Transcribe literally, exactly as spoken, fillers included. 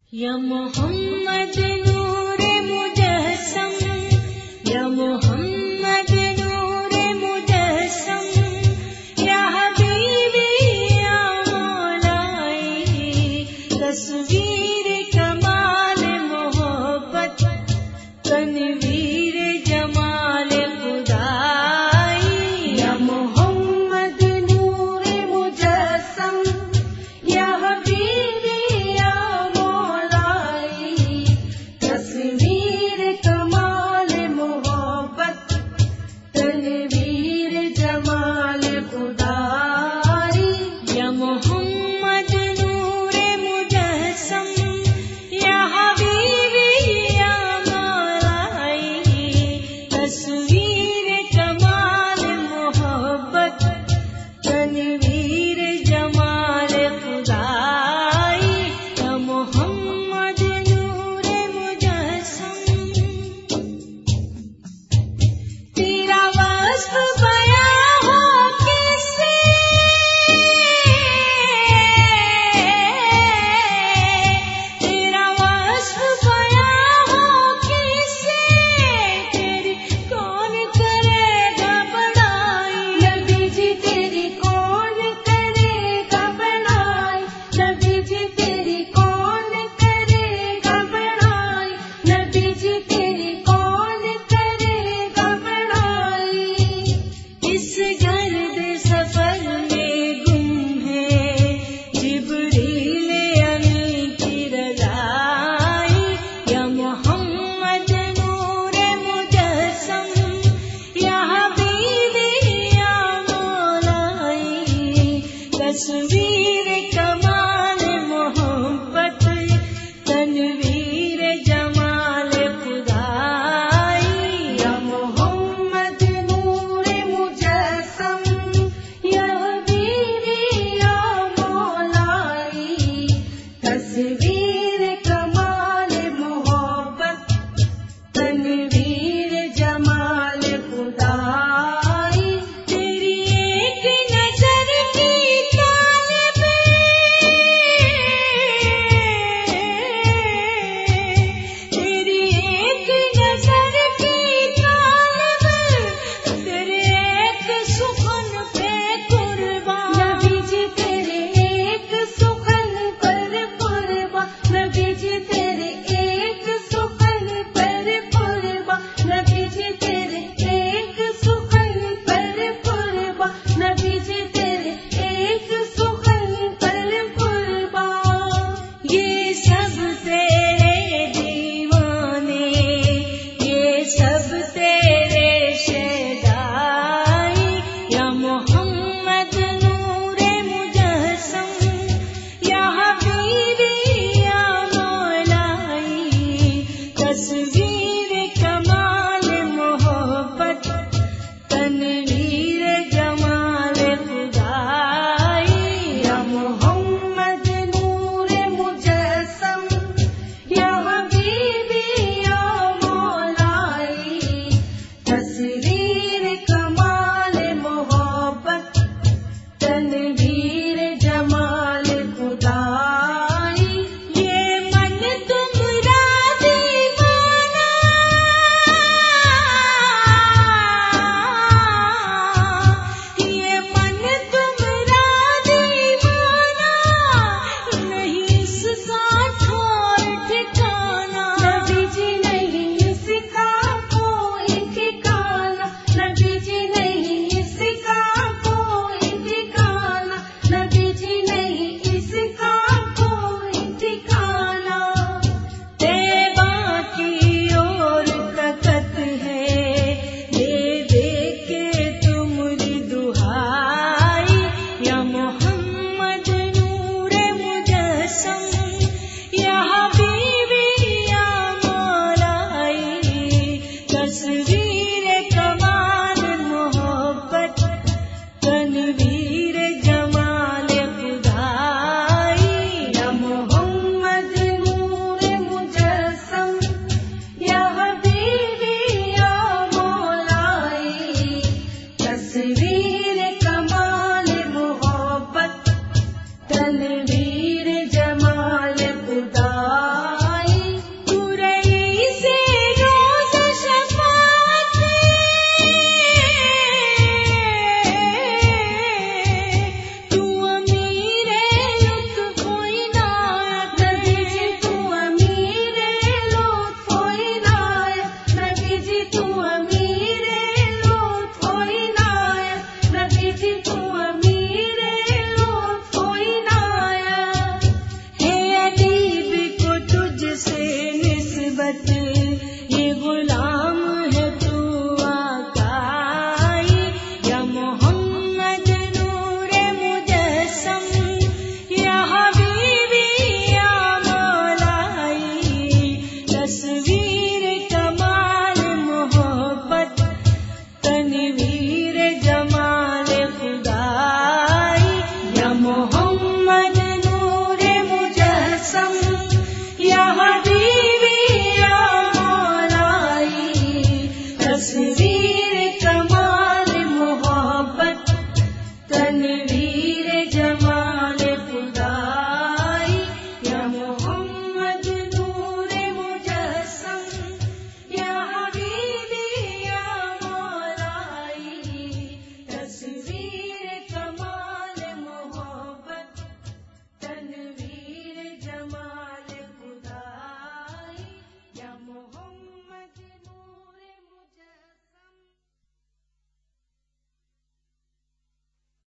یا محمد نور مجسم، یا محمد نور مجسم، یا حبیبی یا مولائی، تصویر کمال محبت، تنویر جمال خدائی، یا محمد نور مجسم، یا حبیبی یا مولائی، تصویر کمال محبت، تنویر جمال خدائی، یا محمد نور مجسم، یا حبیبی یا مولائی، تصویر کمال محبت، تنویر جمال خدائی، یا محمد نور مجسم۔ تیرا وصف بیاں ہو کس سے، تیرا وصف بیاں ہو کس سے، تیری کون کرے گا بڑائی، نبی جی تیری کون کرے گا بڑائی، نبی جی تیری کون کرے گا بڑائی، نبی جی تیری کون کرے گا بڑائی۔ اس گرد سفر میں گم ہے جبریل امین کی رضائی، یا محمد نور مجسم، یا حبیبی یا مولائی، تصویر کمال محبت، تنویر جمال خدائی، یا محمد نور مجسم، یا حبیبی یا مولائی، تصویر کمال محبت، تنویر جمال خدائی۔ تیری ایک نظر کی طالب، تیری ایک نظر کی طالب، تیرے ایک سخن پہ قربان، نبی جی تیرے ایک سخن پر قربان، نبی جی تیرے ایک سخن پر قربان، نبی جی تیرے ایک سخن پر قربان، نبی جی تیرے ایک سخن پر قربان۔ یہ سب تیرے دیوانے، یہ سب تیرے شیدائی، یا محمد نور مجسم، یا حبیبی یا مولائی، تصویر کمال محبت، تنویر جمال خدائی، یا محمد نور مجسم، یا حبیبی یا مولائی، تصویر کمال محبت، تنویر جمال خدائی۔ یہ من تمہارا دیوانہ، یہ من تمہارا دیوانہ، نہیں اس کا ٹھور ٹھکانا، نبی جی نہیں اس کا کوئی ٹھکانا، نبی جی نہیں اس کا کوئی ٹھکانا، نبی جی نہیں اس کا کوئی ٹھکانا۔ طیبہ کی اور تکت ہے، دے دے کے تمہاری دہائی، یا محمد نور مجسم، یا حبیبی یا مولائی، تصویر کمال محبت، تنویر جمال خدائی، یا محمد نور مجسم، یا حبیبی یا مولائی، تصویر کمال محبت، تنویر جمال خدا محمد